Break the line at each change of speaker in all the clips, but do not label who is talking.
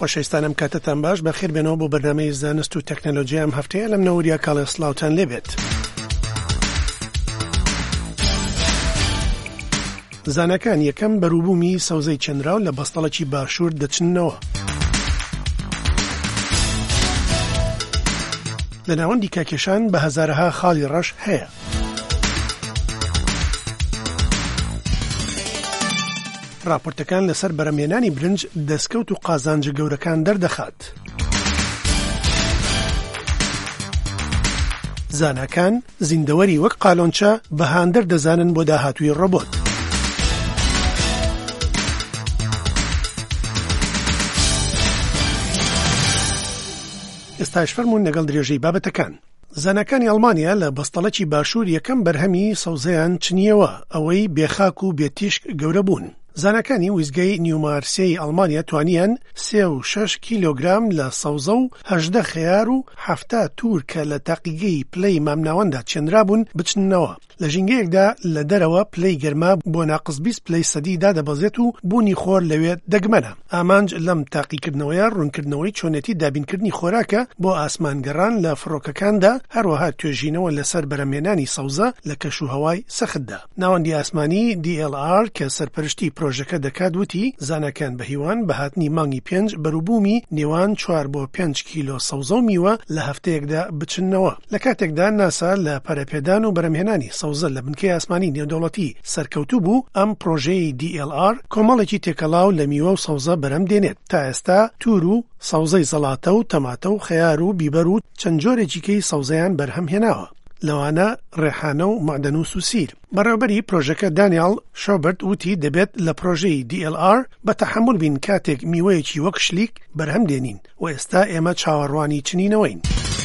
خۆشەویستانم کاتتان باش بەخێر بێنەوە بۆ بەرنامەی زانست و تەکنۆلۆژیا ئەم هەفتەیە لەم نەوەریە کاڵێ سڵاوتان لێبێت. زانەکان یەکەم بەرووبوومی سەوزەی چەندراو لە بەستەڵێکی باشوور دەچنەوە. لە ناوەندی کاکێشان بە هەزارەها خاڵی ڕەش هەیە. راپۆرتەکان لەسەر بەرهەمهێنانی برنج دەستکەوت و قازانجە گەورەکان دەردەخات. زاناکان زیندەوەری وەک قالۆنچە بە هاندەر دەزانن بۆ داهاتووی ڕۆبۆت. ئێستاش فەرموون لەگەڵ درێژەی بابەتەکان. زانەکانی ئەڵمانیا لە بەستەڵەکی باشوور یەکەم بەرهەمی سەوزەیان چنیەوە، ئەوەی بێخاک و بێتیشک گەورە بوون. زانەکانی ویزگەی نیومارسیەی ئەڵمانیا توانیان 3.6 کیلۆگرام لە سەوزە و 18 خەیار و 70 توور کە لە تاقیگەی پلەی مامناوەندا چێنرابوون بچنەوە. لە ژینگەیەکدا لە دەرەوە پلەی گەرما بۆ ناقص 20 پلەی سەدیدا دەبەزێت و بوونی خۆر لەوێ دەگمەنە. ئامانج لەم تاقیکردنەوەیە ڕوونکردنەوەی چۆنێتی دابینکردنی خۆراکە بۆ ئاسمانگەڕان لە فڕۆکەکاندا، هەروەها توێژینەوە لەسەر بەرهەمهێنانی سەوزە لە کەشوهەوای سەختدا. ناوەندی ئاسمانی DLR کە سەرپەرشتی پرۆژەکە دەکات وتی زانەکان بە هیوان بە هاتنی مانگی 5 بەرووبوومی نێوان 4 بۆ 5 کیلۆ سەوزە و میوە لە هەفتەیەکدا بچنەوە. لە کاتێکدا ناسا لە پەرەپێدان و بەرهەمهێنانی سەوزە لە بنکەی ئاسمانی نێودەوڵەتی سەرکەوتوو بوو، ئەم پرۆژەی DLR کۆمەڵێکی تێکەڵاو لە میوە و سەوزە بەرەم دێنێت. تا ئێستا توور و سەوزەی زەڵاتە و تەماتە و خەیار و بیبەر و چەند جۆرێکیکەی سەوزەیان بەرهەم هێناوە، لەوانە ڕێحانە و مەعدەنووس و سیر. بەڕێوەبەری پرۆژەکە دانیال شۆبرت وتی دەبێت لە پرۆژەی DLR بە تەحەموڵ بین کاتێک میوەیەکی وەک شلیک بەرهەم دێنین و ئێستا ئێمە چاوەڕوانی چنینەوەین.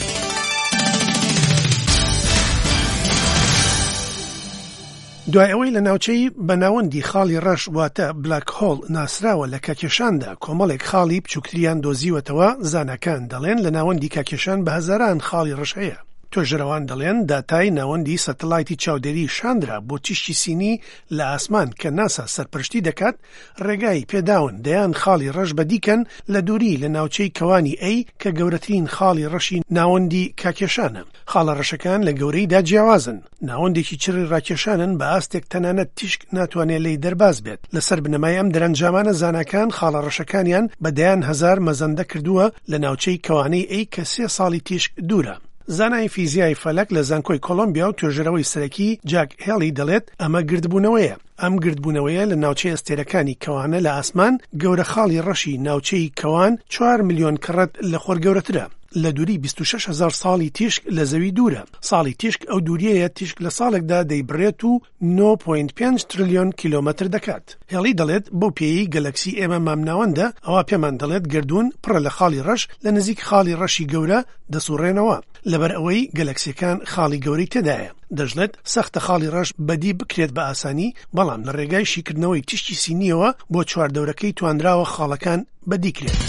دوای ئەوەی لە ناوچەی بەناوەندی خاڵی ڕەش واتە بلاک هۆڵ ناسراوە لە کاکێشاندا کۆمەڵێک خاڵی بچووکتریان دۆزیوەتەوە، زانەکان دەڵێن لە ناوەندی کاکێشان بە هەزاران خاڵی ڕەش هەیە. تۆژرەوان دەڵێن داتای ناوەندی سەتەلایتی چاودێری شاندرا بۆ تیشتی سینی لە ئاسمان کە ناسا سەرپەرشتی دەکات، ڕێگای پێداون دەیان خاڵی ڕەش بەدیکەن لە دووری لە ناوچەی کەوانی ئەی کە گەورەترین خاڵی ڕەشی ناوەندی کاکێشانە. خاڵە ڕەشەکان لە گەورەیدا جیاوازن، ناوەندێکی چڕی ڕاکێشانن بە ئاستێک تەنانەت تیشک ناتوانێت لی دەرباز بێت. لەسەر بنەمای ئەم دەرەنجامانە زانەکان خاڵە ڕەشەکانیان بە دەیان هەزار مەزەندە کردووە لە ناوچەی کەوانەی ئەی کە 3 ساڵی تیشک دوورە. زانای فیزیای فەلەک لە زانکۆی کۆلۆمبیا و توێژەرەوەی سەرەکی جاک هێڵی دەڵێت ئەمە گردبوونەوەیە. ئەم گردبوونەوەیە لە ناوچەی ئەستێرەکانی کەوانە لە ئاسمان گەورە خاڵی ڕەشی ناوچەی کەوان 4 ملیۆن کڕەت لە خۆر گەورەترە. لە دووری 26,000 ساڵی تیشک لە زەوی دوورە. ساڵی تیشک ئەو دووریەیە تیشک لە ساڵێکدا دەیبڕێت و 9.5 تریلیۆن کیلۆمەتر دەکات. هێڵی دەڵێت بەو پێی گەلەکسی ئێمە مامناوەندە، ئەوە پێمان دەڵێت گردون پڕە لە خاڵی ڕەش لە نزیک خاڵی ڕەشی گەورە دەسوڕێنەوە، لەبەر ئەوەی گەلەکسیەکان خاڵی گەورەی تێدایە. دەژڵێت سەختە خاڵی ڕەش بەدی بکرێت بە ئاسانی، بەڵام لە ڕێگای شیکردنەوەی تیشتی سینیەوە بۆ چواردەورەکەی توانراوە خاڵەکان بەدیکرێت.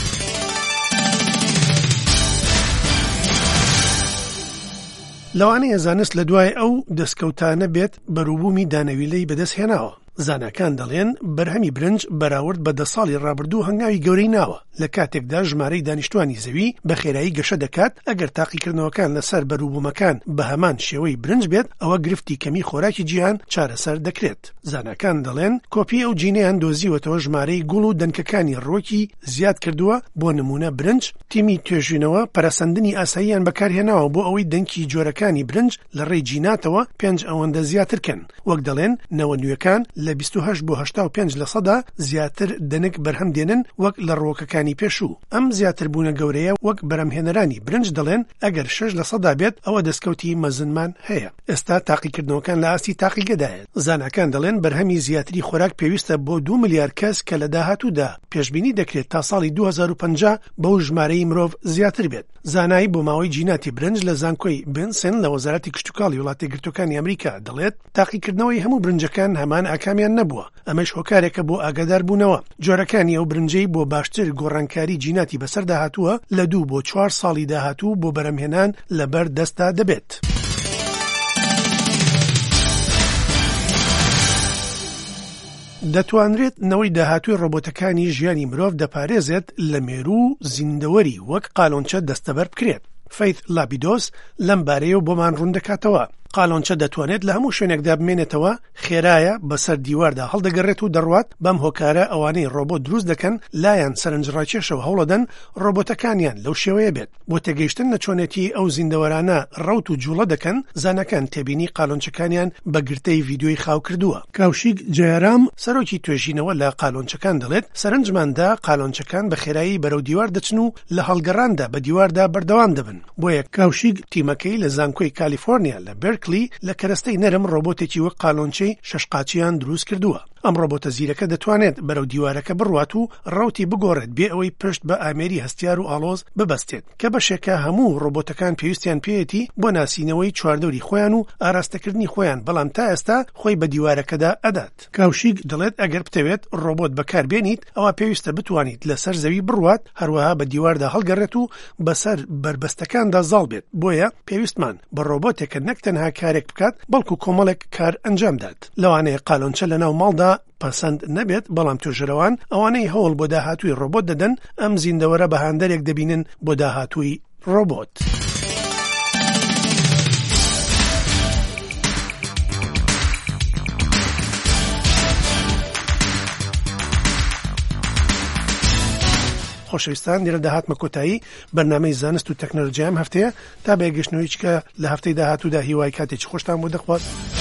لەوانەیە زانست لە دوای ئەو دەستکەوتانە بێت بەرووبوومی دانەویلەی بەدەست هێناوە. زانەکان دەڵێن بەرهەمی برنج بەراورد بە 10 ساڵی ڕابردوو هەنگاوی گەورەی ناوە، لە کاتێکدا ژمارەی دانیشتوانی زەوی بە خێرایی گەشە دەکات. ئەگەر تاقیکردنەوەکان لەسەر بەرووبوومەکان بە هەمان شێوەی برنج بێت، ئەوە گرفتی کەمی خۆراکی جیهان چارەسەر دەکرێت. زانەکان دەڵێن کۆپی ئەو جینەیان دۆزیوەتەوە ژمارەی گوڵ و دەنکەکانی ڕۆکی زیاد کردووە. بۆ نمونە برنج، تیمی توێژینەوە پەرەسەندنی ئاساییان بەکارهێناوە بۆ ئەوەی دەنکی جۆرەکانی برنج لە ڕێی جیناتەوە 5 ئەوەندە زیاترکەن. وەک دەڵێن نەوەندویەکان لە 28 بۆ 85% زیاتر دەنک بەرهەم دێنن وەک لە ڕۆکەکانی پێشوو. ئەم زیاتر بوونە گەورەیە وەک بەرهەمهێنەرانی برنج دەڵێن ئەگەر 6% بێت ئەوە دەستکەوتی مەزنمان هەیە. ئێستا تاقیکردنەوەکان لە ئاستی تاقیگەدایە. زانەکان دەڵێن بەرهەمی زیاتری خۆراک پێویستە بۆ 2 ملیار کەس کە لە داهاتوودا پێشبینی دەکرێت تا ساڵی 2050 بەو ژمارەی مرۆڤ زیاتر بێت. زانایی بۆ ماوەی جیناتی برنج لە زانکۆی بنسن لە وەزارەتی کشتوکاڵی وڵاتی گرتوەکانی ئەمریکا دەڵێت تاقیکردنەوەی هەموو برنجەکان هەمان ئاکامیان نەبووە. ئەمەش هۆکارێکە بۆ ئاگادار بوونەوە. جۆرەکانی ئەو برنجەی بۆ باشتر گۆڕانکاری جیناتی بەسەر داهاتووە لە 2 بۆ 4 ساڵی داهاتوو بۆ بەرهەمهێنان لەبەر دەستا دەبێت. دەتوانرێت نەوەی داهاتووی ڕۆبۆتەکانی ژیانی مرۆڤ دەپارێزێت لە مێروو زیندەوەری وەک قالۆنچە دەستەبەر بکرێت. فەیت لابیدۆس لەم بارەیە بۆمان ڕوون دەکاتەوە. قالۆنچە دەتوانێت لە هەموو شوێنێکدا بمێنێتەوە، خێرایە بەسەر دیواردا هەڵدەگەڕێت و دەڕوات. بەم هۆکارە ئەوانەی ڕۆبۆت دروست دەکەن لایەن سەرنجڕاکێشەوە هەوڵەدەن ڕۆبۆتەکانیان لەو شێوەیە بێت. بۆ تێگەیشتن لە چۆنێتی ئەو زیندەوەرانە ڕەوت و جوڵە دەکەن، زانەکان تێبینی قالۆنچەکانیان بە گرتەی ڤیدیۆی خاو کردووە. کاوشیک جەیارام سەرۆکی توێژینەوە لە قالۆنچەکان دەڵێت سەرنجماندا قالۆنچەکان بە خێرایی بەرەو دیوار دەچن و لە هەڵگەڕاندا بە دیواردا بەردەوام دەبن. بۆیە کاوشیک تیمەکەی لە زانکۆی کالیفۆرنیا لە بێرکلی لە کەرەستەی نەرم ڕۆبۆتێکی وەک قالۆنچەی شەشقاچیان دروست کردووە. ئەم ڕۆبۆتە زیرەکە دەتوانێت بەرەو دیوارەکە بڕوات و ڕەوتی بگۆڕێت بێ ئەوەی پشت بە ئامێری هەستیار و ئاڵۆز ببەستێت، کە بەشێکە هەموو ڕۆبۆتەکان پێویستیان پێیەتی بۆ ناسینەوەی چواردەوری خۆیان و ئاراستەکردنی خۆیان، بەڵام تا ئێستا خۆی بە دیوارەکەدا ئەدات. کاوشیک دەڵێت ئەگەر بتەوێت ڕۆبۆت بەکاربێنیت، ئەوە پێویستە بتوانیت لەسەر زەوی بڕوات، هەروەها بە دیواردا هەڵگەڕێت و بەسەر بربەستەکاندا زاڵ بێت. بۆیە پێویستمان بە ڕۆبۆتێکە نەک تەنها کارێک بکات، بەڵکو کۆمەڵێک کار ئەنجام دات. لەوانەیە قالۆنچە لەناو ماڵدا پەسەند نەبێت، بەڵام توێژەرەوان ئەوانەی هەوڵ بۆ داهاتووی ڕۆبۆت دەدەن ئەم زیندەوەرە بە هاندەرێک دەبینن بۆ داهاتووی ڕۆبۆت. خۆشەویستان، لێرە داهاتمە کۆتایی بەرنامەی زانست و تەکنۆلۆژی ئەم هەفتەیە. تا بەیەگەشتنەوەی چکە لە هەفتەی داهاتوودا هیوای کاتێکی خۆشتان بۆ دەخواست.